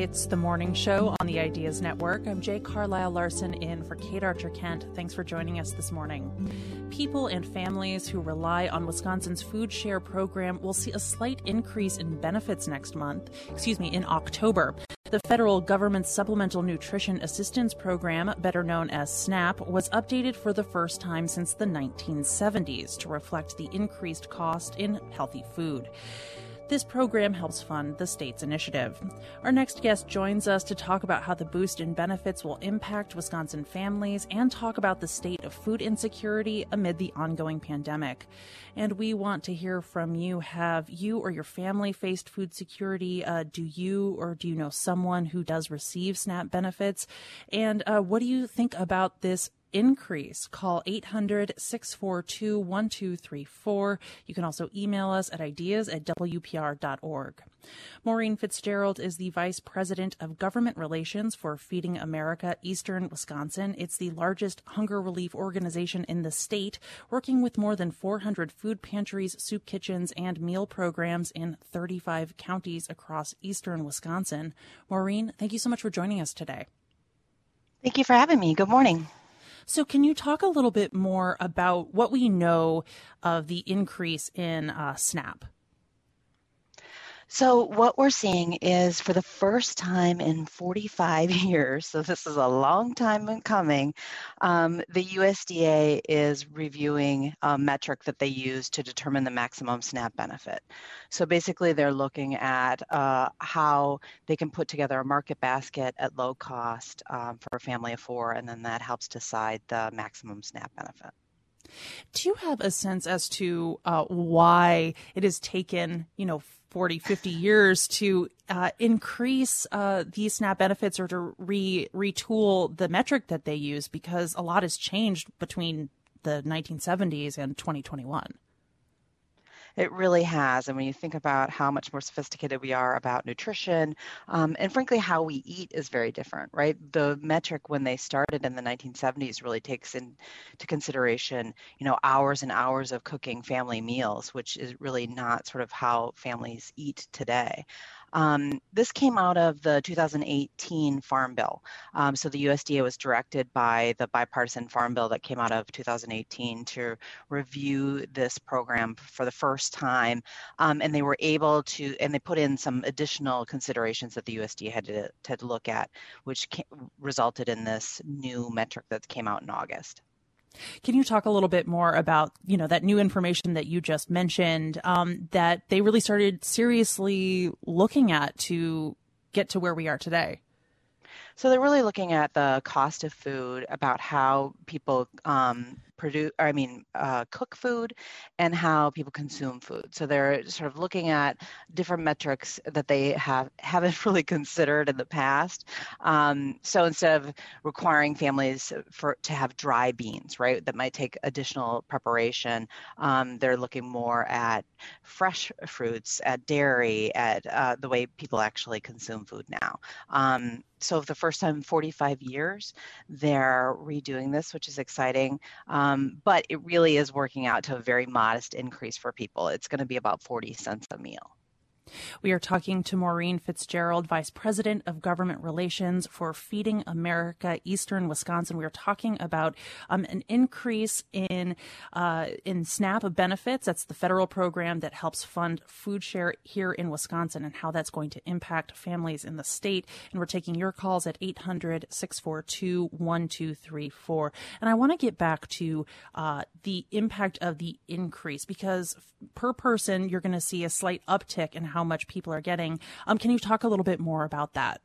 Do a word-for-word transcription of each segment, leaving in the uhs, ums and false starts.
It's the morning show on the Ideas Network. I'm Jay Carlisle Larson in for Kate Archer-Kent. Thanks for joining us this morning. People and families who rely on Wisconsin's Food Share program will see a slight increase in benefits next month, excuse me, in October. The federal government Supplemental Nutrition Assistance Program, better known as SNAP, was updated for the first time since the nineteen seventies to reflect the increased cost in healthy food. This program helps fund the state's initiative. Our next guest joins us to talk about how the boost in benefits will impact Wisconsin families and talk about the state of food insecurity amid the ongoing pandemic. And we want to hear from you. Have you or your family faced food security? Uh, do you or do you know someone who does receive SNAP benefits? And uh, what do you think about this increase? Call eight hundred, six four two, one two three four. You can also email us at ideas at w p r dot org. Maureen Fitzgerald is the Vice President of Government Relations for Feeding America Eastern Wisconsin. It's the largest hunger relief organization in the state, working with more than four hundred food pantries, soup kitchens, and meal programs in thirty-five counties across eastern Wisconsin. Maureen, thank you so much for joining us today. Thank you for having me. Good morning. So can you talk a little bit more about what we know of the increase in uh, SNAP? So what we're seeing is for the first time in forty-five years, so this is a long time in coming, um, the U S D A is reviewing a metric that they use to determine the maximum SNAP benefit. So basically they're looking at uh, how they can put together a market basket at low cost um, for a family of four, and then that helps decide the maximum SNAP benefit. Do you have a sense as to uh, why it has taken, you know, forty, fifty years to uh, increase uh, these SNAP benefits or to re retool the metric that they use? Because a lot has changed between the nineteen seventies and twenty twenty-one. It really has. And when you think about how much more sophisticated we are about nutrition, um, and frankly, how we eat is very different, right? The metric when they started in the nineteen seventies really takes into consideration, you know, hours and hours of cooking family meals, which is really not sort of how families eat today. Um, this came out of the two thousand eighteen Farm Bill. Um, so the U S D A was directed by the bipartisan Farm Bill that came out of two thousand eighteen to review this program for the first time. Um, and they were able to, and they put in some additional considerations that the U S D A had to, to look at, which came, resulted in this new metric that came out in August. Can you talk a little bit more about, you know, that new information that you just mentioned, um, that they really started seriously looking at to get to where we are today? So they're really looking at the cost of food, about how people um, produce, or I mean, uh, cook food, and how people consume food. So they're sort of looking at different metrics that they have haven't really considered in the past. Um, so instead of requiring families for to have dry beans, right, that might take additional preparation, um, they're looking more at fresh fruits, at dairy, at uh, the way people actually consume food now. Um, So for the first time in forty-five years, they're redoing this, which is exciting. Um, but it really is working out to a very modest increase for people. It's going to be about forty cents a meal. We are talking to Maureen Fitzgerald, Vice President of Government Relations for Feeding America Eastern Wisconsin. We are talking about um, an increase in uh, in SNAP benefits. That's the federal program that helps fund food share here in Wisconsin, and how that's going to impact families in the state. And we're taking your calls at eight hundred, six four two, one two three four. And I want to get back to uh, the impact of the increase, because per person, you're going to see a slight uptick in how much people are getting. Um, can you talk a little bit more about that?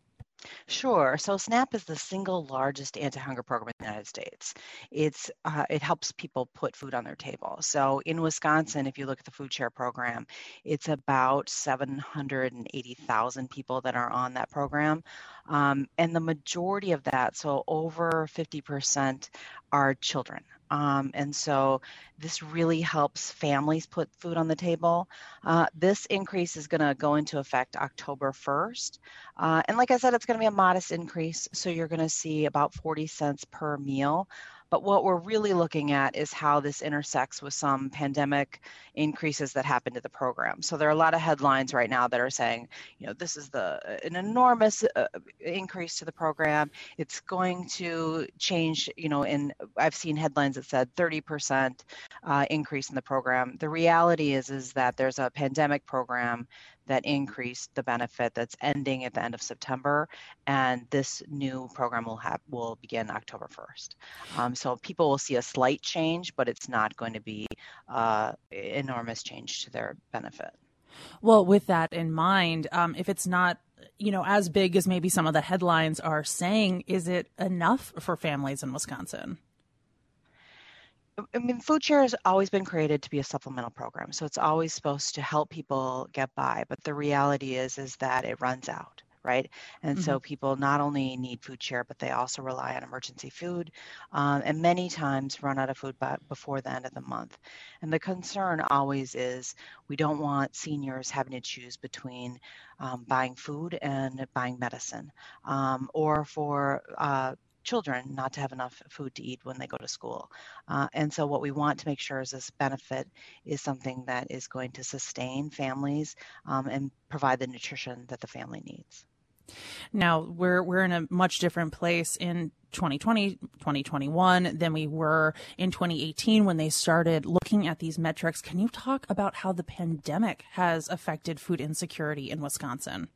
Sure. So SNAP is the single largest anti-hunger program in the United States. It's uh, it helps people put food on their table. So in Wisconsin, if you look at the food share program, it's about seven hundred eighty thousand people that are on that program. Um, and the majority of that, so over fifty percent, are children. Um, and so this really helps families put food on the table. Uh, this increase is going to go into effect October first. Uh, and like I said, it's going to be a modest increase. So you're going to see about forty cents per meal. But what we're really looking at is how this intersects with some pandemic increases that happened to the program. So there are a lot of headlines right now that are saying, you know, this is the an enormous uh, increase to the program. It's going to change, you know, in I've seen headlines that said thirty percent uh, increase in the program. The reality is, is that there's a pandemic program that increased the benefit that's ending at the end of September, and this new program will have will begin October first. Um, so people will see a slight change, but it's not going to be uh, enormous change to their benefit. Well, with that in mind, um, if it's not, you know, as big as maybe some of the headlines are saying, is it enough for families in Wisconsin? I mean, food share has always been created to be a supplemental program, so it's always supposed to help people get by. But the reality is, is that it runs out, right? And mm-hmm. so people not only need food share, but they also rely on emergency food, um, and many times run out of food by, before the end of the month. And the concern always is we don't want seniors having to choose between um, buying food and buying medicine, um, or for uh, children not to have enough food to eat when they go to school. Uh, and so what we want to make sure is this benefit is something that is going to sustain families um, and provide the nutrition that the family needs. Now, we're we're in a much different place in twenty twenty, twenty twenty-one than we were in twenty eighteen when they started looking at these metrics. Can you talk about how the pandemic has affected food insecurity in Wisconsin?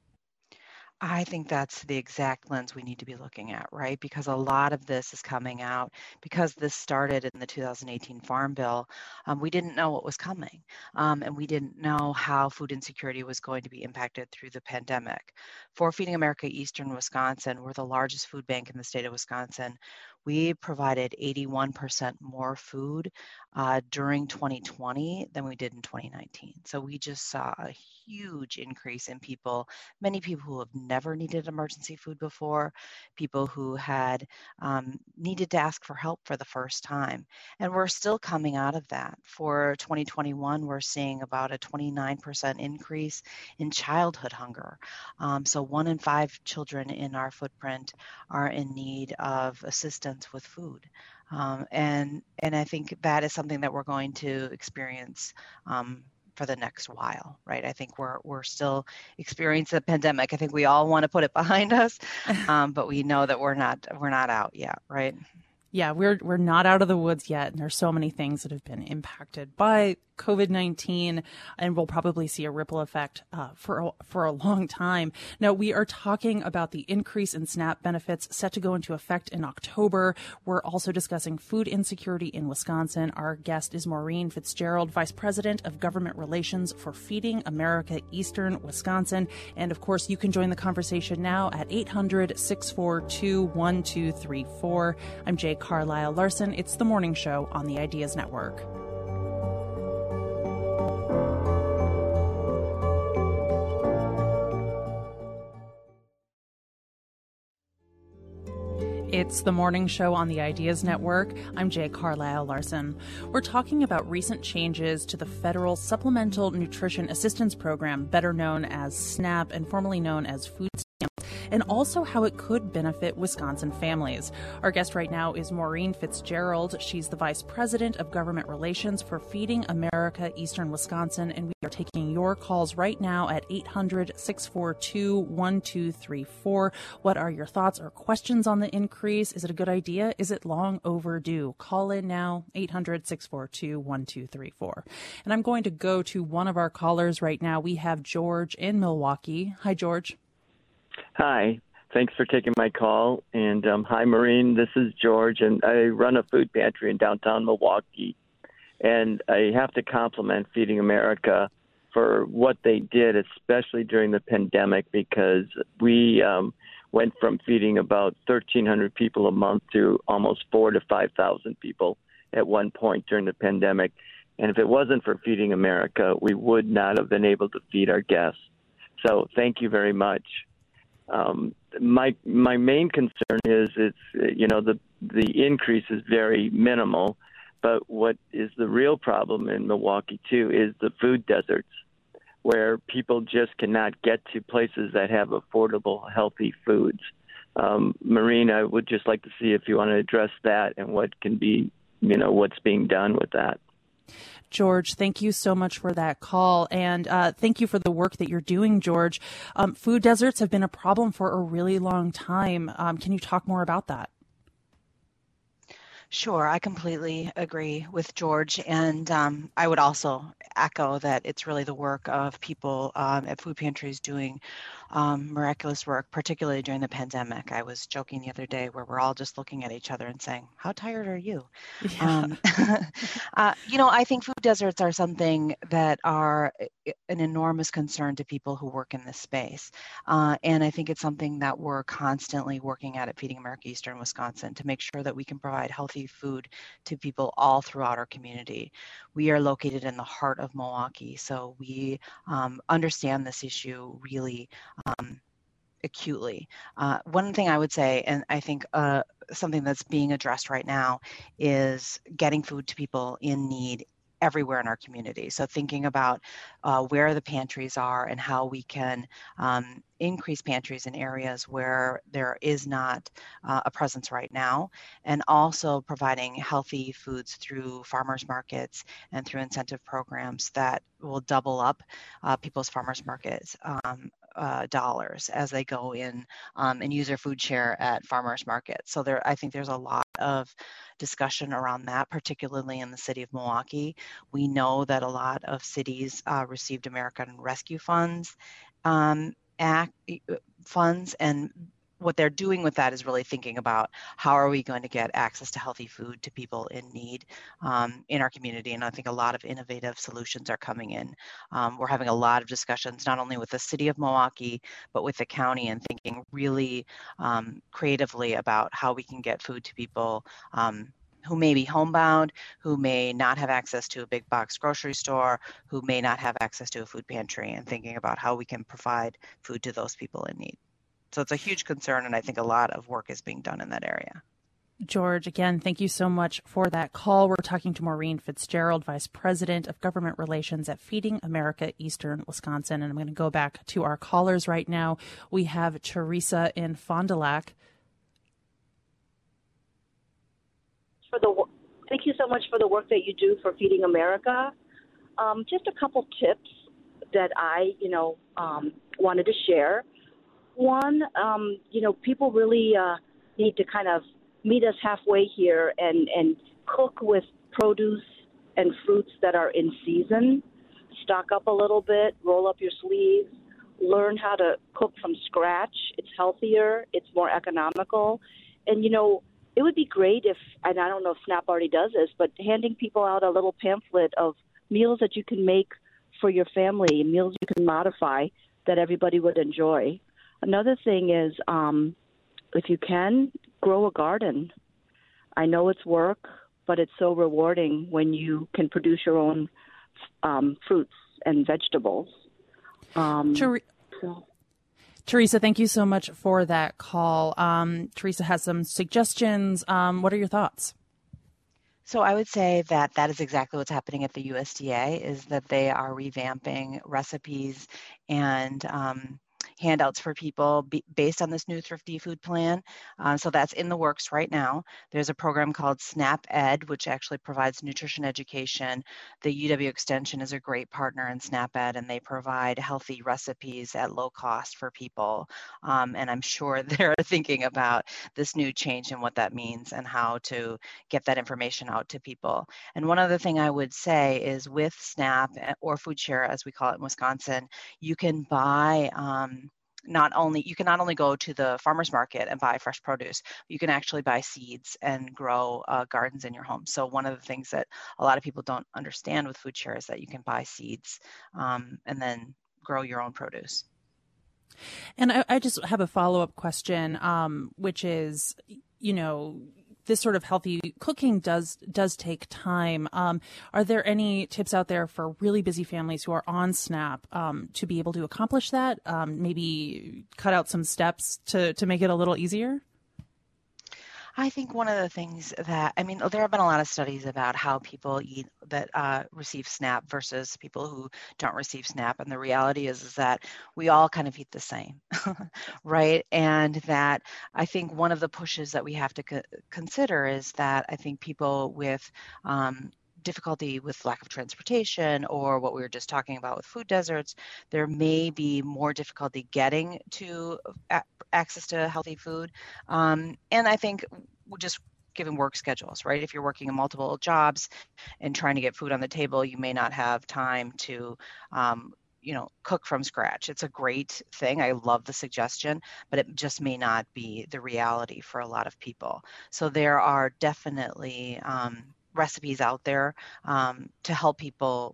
I think that's the exact lens we need to be looking at, right? Because a lot of this is coming out because this started in the two thousand eighteen Farm Bill. Um, we didn't know what was coming, um, and we didn't know how food insecurity was going to be impacted through the pandemic. For Feeding America Eastern Wisconsin, we're the largest food bank in the state of Wisconsin. We provided eighty-one percent more food uh, during twenty twenty than we did in twenty nineteen. So we just saw a huge increase in people, many people who have never needed emergency food before, people who had um, needed to ask for help for the first time. And we're still coming out of that. For twenty twenty-one, we're seeing about a twenty-nine percent increase in childhood hunger. Um, so one in five children in our footprint are in need of assistance with food. Um, and and I think that is something that we're going to experience um, for the next while, right? I think we're we're still experiencing the pandemic. I think we all want to put it behind us, um, but we know that we're not we're not out yet, right? Yeah, we're we're not out of the woods yet, and there's so many things that have been impacted by COVID nineteen, and we'll probably see a ripple effect uh, for a, for a long time. Now, we are talking about the increase in SNAP benefits set to go into effect in October. We're also discussing food insecurity in Wisconsin. Our guest is Maureen Fitzgerald, Vice President of Government Relations for Feeding America Eastern Wisconsin. And of course, you can join the conversation now at eight hundred, six four two, one two three four. I'm Jay Carlisle Larson. It's the morning show on the Ideas Network. It's the morning show on the Ideas Network. I'm Jay Carlisle Larson. We're talking about recent changes to the federal Supplemental Nutrition Assistance Program, better known as SNAP and formerly known as Food Stamps, and also how it could benefit Wisconsin families. Our guest right now is Maureen Fitzgerald. She's the Vice President of Government Relations for Feeding America Eastern Wisconsin, and we are taking your calls right now at eight hundred, six four two, one two three four. What are your thoughts or questions on the increase? Is it a good idea? Is it long overdue? Call in now, eight hundred, six four two, one two three four. And I'm going to go to one of our callers right now. We have George in Milwaukee. Hi, George. Hi. Thanks for taking my call. And um, hi, Maureen. This is George, and I run a food pantry in downtown Milwaukee. And I have to compliment Feeding America for what they did, especially during the pandemic, because we um, went from feeding about thirteen hundred people a month to almost four to five thousand people at one point during the pandemic. And if it wasn't for Feeding America, we would not have been able to feed our guests. So thank you very much. Um, my my main concern is it's you know the the increase is very minimal, but what is the real problem in Milwaukee too is the food deserts, where people just cannot get to places that have affordable, healthy foods. um, Maureen, I would just like to see if you want to address that and what can be, you know, what's being done with that. George, thank you so much for that call. And uh, thank you for the work that you're doing, George. Um, food deserts have been a problem for a really long time. Um, can you talk more about that? Sure, I completely agree with George. And um, I would also echo that it's really the work of people um, at food pantries doing um, miraculous work, particularly during the pandemic. I was joking the other day where we're all just looking at each other and saying, how tired are you? Yeah. Um, uh, you know, I think food deserts are something that are an enormous concern to people who work in this space. Uh, and I think it's something that we're constantly working at at Feeding America Eastern Wisconsin to make sure that we can provide healthy food to people all throughout our community. We are located in the heart of Milwaukee, so we um, understand this issue really um, acutely. Uh, one thing I would say, and I think uh, something that's being addressed right now, is getting food to people in need everywhere in our community. So thinking about uh, where the pantries are and how we can um, increase pantries in areas where there is not uh, a presence right now, and also providing healthy foods through farmers markets and through incentive programs that will double up uh, people's farmers markets um, uh, dollars as they go in um, and use their food share at farmers markets. So there, I think there's a lot of discussion around that, particularly in the city of Milwaukee. We know that a lot of cities uh, received American Rescue Funds um, act, funds, and what they're doing with that is really thinking about how are we going to get access to healthy food to people in need um, in our community. And I think a lot of innovative solutions are coming in. Um, we're having a lot of discussions, not only with the city of Milwaukee, but with the county, and thinking really um, creatively about how we can get food to people um, who may be homebound, who may not have access to a big box grocery store, who may not have access to a food pantry, and thinking about how we can provide food to those people in need. So it's a huge concern, and I think a lot of work is being done in that area. George, again, thank you so much for that call. We're talking to Maureen Fitzgerald, Vice President of Government Relations at Feeding America Eastern Wisconsin. And I'm going to go back to our callers right now. We have Teresa in Fond du Lac. For the, thank you so much for the work that you do for Feeding America. Um, just a couple tips that I, you know, um, wanted to share. One, um, you know, people really uh, need to kind of meet us halfway here and, and cook with produce and fruits that are in season. Stock up a little bit, roll up your sleeves, learn how to cook from scratch. It's healthier, it's more economical. And, you know, it would be great if, and I don't know if SNAP already does this, but handing people out a little pamphlet of meals that you can make for your family, meals you can modify that everybody would enjoy. Another thing is, um, if you can, grow a garden. I know it's work, but it's so rewarding when you can produce your own um, fruits and vegetables. Um, Ter- so. Teresa, thank you so much for that call. Um, Teresa has some suggestions. Um, what are your thoughts? So I would say that that is exactly what's happening at the U S D A, is that they are revamping recipes and um, handouts for people be, based on this new Thrifty Food Plan. Uh, so that's in the works right now. There's a program called SNAP Ed, which actually provides nutrition education. The U W Extension is a great partner in SNAP Ed, and they provide healthy recipes at low cost for people. Um, and I'm sure they're thinking about this new change and what that means and how to get that information out to people. And one other thing I would say is with SNAP or Food Share, as we call it in Wisconsin, you can buy um, not only, you can not only go to the farmer's market and buy fresh produce, you can actually buy seeds and grow uh, gardens in your home. So one of the things that a lot of people don't understand with Food Share is that you can buy seeds um, and then grow your own produce. And I, I just have a follow-up question, um, which is, you know, this sort of healthy cooking does does take time. Um, are there any tips out there for really busy families who are on SNAP um, to be able to accomplish that? Um, maybe cut out some steps to, to make it a little easier? I think one of the things that, I mean, there have been a lot of studies about how people eat that uh, receive SNAP versus people who don't receive SNAP. And the reality is, is that we all kind of eat the same, right? And that I think one of the pushes that we have to co- consider is that I think people with um, difficulty with lack of transportation, or what we were just talking about with food deserts, there may be more difficulty getting to a- access to healthy food. Um, and I think just given work schedules, right? If you're working in multiple jobs and trying to get food on the table, you may not have time to um, you know, cook from scratch. It's a great thing. I love the suggestion, but it just may not be the reality for a lot of people. So there are definitely um, recipes out there um, to help people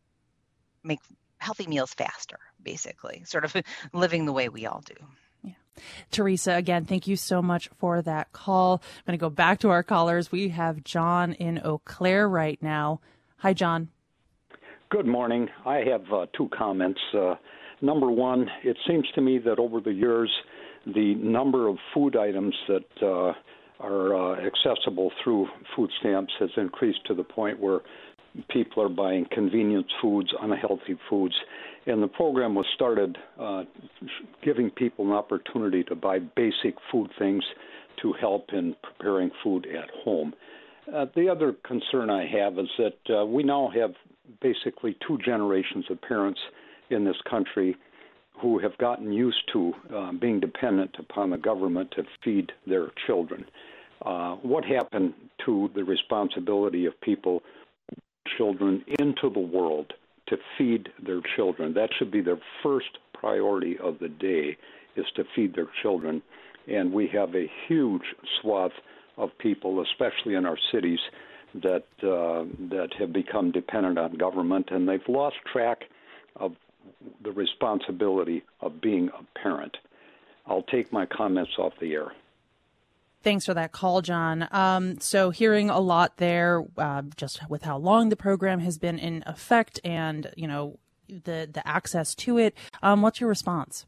make healthy meals faster, basically, sort of living the way we all do. Teresa, again, thank you so much for that call. I'm going to go back to our callers. We have John in Eau Claire right now. Hi, John. Good morning. I have uh, two comments. Uh, number one, it seems to me that over the years, the number of food items that uh, are uh, accessible through food stamps has increased to the point where people are buying convenience foods, unhealthy foods. And the program was started uh, giving people an opportunity to buy basic food things to help in preparing food at home. Uh, the other concern I have is that uh, we now have basically two generations of parents in this country who have gotten used to uh, being dependent upon the government to feed their children. Uh, what happened to the responsibility of people, children into the world, to feed their children? That should be their first priority of the day, is to feed their children. And we have a huge swath of people, especially in our cities, that uh, that have become dependent on government, and they've lost track of the responsibility of being a parent. I'll take my comments off the air. Thanks for that call, John. Um, so hearing a lot there, uh, just with how long the program has been in effect and, you know, the, the access to it. Um, what's your response?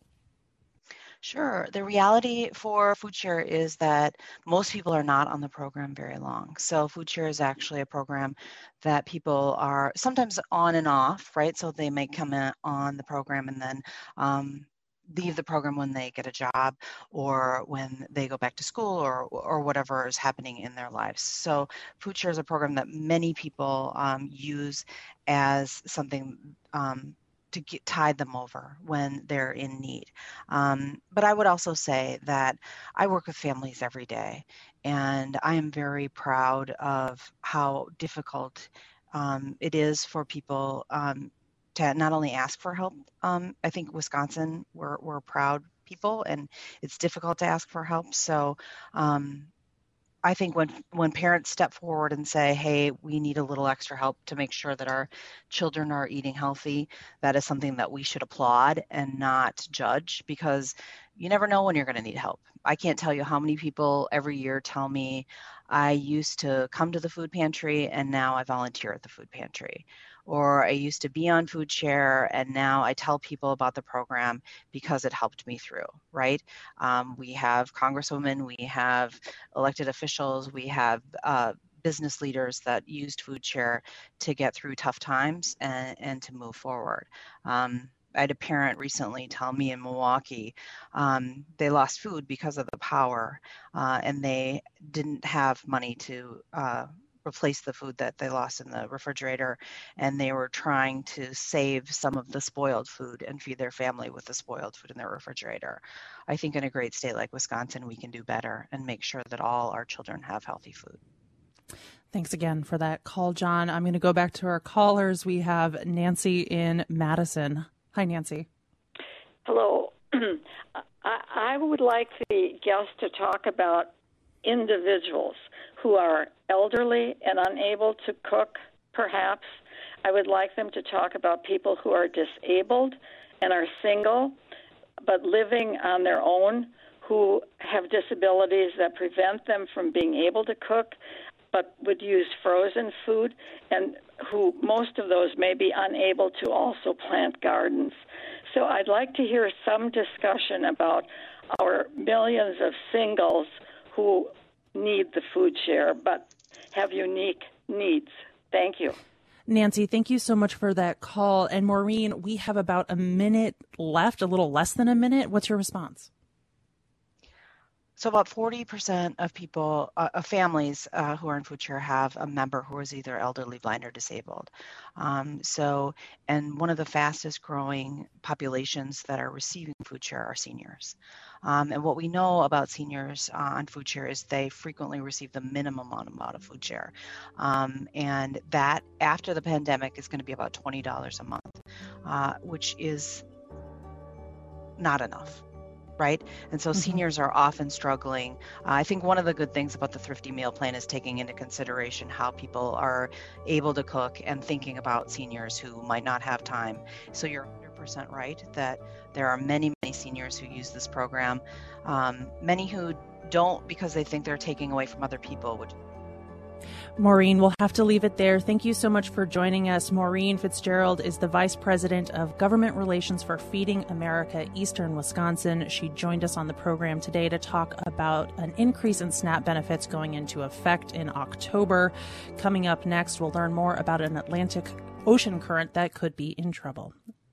Sure. The reality for FoodShare is that most people are not on the program very long. So FoodShare is actually a program that people are sometimes on and off, right? So they may come in on the program and then um, leave the program when they get a job or when they go back to school or or whatever is happening in their lives. So FoodShare is a program that many people um, use as something um, to get, tide them over when they're in need. Um, but I would also say that I work with families every day, and I am very proud of how difficult um, it is for people um, to not only ask for help. Um, I think Wisconsin, we're, we're proud people, and it's difficult to ask for help. So um, I think when when parents step forward and say, hey, we need a little extra help to make sure that our children are eating healthy, that is something that we should applaud and not judge, because you never know when you're going to need help. I can't tell you how many people every year tell me, I used to come to the food pantry and now I volunteer at the food pantry. Or I used to be on FoodShare and now I tell people about the program because it helped me through, right? Um, we have congresswomen, we have elected officials, we have uh, business leaders that used FoodShare to get through tough times and, and to move forward. Um, I had a parent recently tell me in Milwaukee um, they lost food because of the power uh, and they didn't have money to uh, replace the food that they lost in the refrigerator, and they were trying to save some of the spoiled food and feed their family with the spoiled food in their refrigerator. I think in a great state like Wisconsin, we can do better and make sure that all our children have healthy food. Thanks again for that call, John. I'm going to go back to our callers. We have Nancy in Madison. Hi, Nancy. Hello. I, I would like the guest to talk about individuals who are elderly and unable to cook, perhaps. I would like them to talk about people who are disabled and are single, but living on their own, who have disabilities that prevent them from being able to cook, but would use frozen food, and who most of those may be unable to also plant gardens. So I'd like to hear some discussion about our millions of singles who need the food share but have unique needs. Thank you. Nancy, thank you so much for that call. And Maureen, we have about a minute left, a little less than a minute. What's your response? So about forty percent of people, uh, of families uh, who are in food share have a member who is either elderly, blind, or disabled. Um, so, and one of the fastest growing populations that are receiving food share are seniors. Um, and what we know about seniors uh, on food share is they frequently receive the minimum amount of food share. Um, and that after the pandemic is going to be about twenty dollars a month, uh, which is not enough. Right? And so mm-hmm. seniors are often struggling. Uh, I think one of the good things about the Thrifty Meal Plan is taking into consideration how people are able to cook and thinking about seniors who might not have time. So you're one hundred percent right that there are many, many seniors who use this program, um, many who don't because they think they're taking away from other people, which Maureen, we'll have to leave it there. Thank you so much for joining us. Maureen Fitzgerald is the Vice President of Government Relations for Feeding America Eastern Wisconsin. She joined us on the program today to talk about an increase in SNAP benefits going into effect in October. Coming up next, we'll learn more about an Atlantic Ocean current that could be in trouble.